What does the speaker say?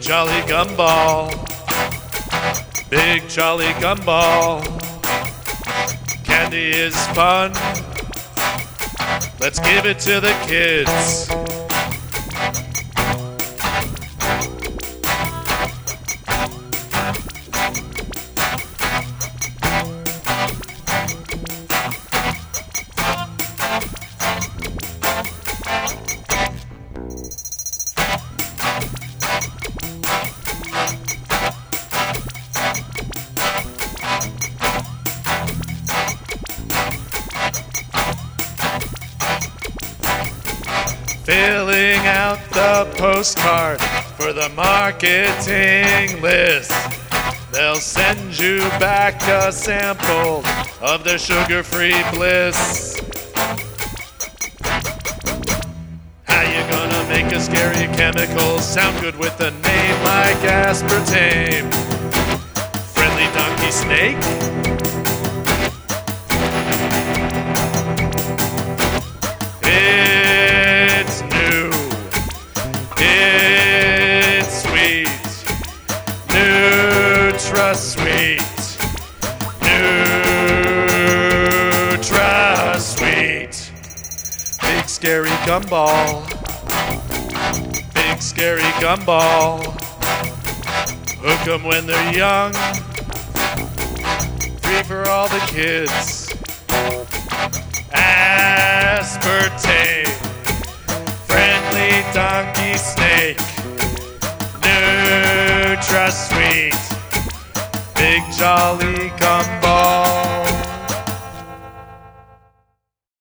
jolly gumball. Big jolly gumball. Candy is fun. Let's give it to the kids. Filling out the postcard for the marketing list. They'll send you back a sample of their sugar-free bliss. How you gonna make a scary chemical sound good with a name like aspartame? Friendly donkey snake? It's new. It's sweet. NutraSweet. NutraSweet. Big scary gumball. Big scary gumball. Hook 'em when they're young. Free for all the kids. Aspartame.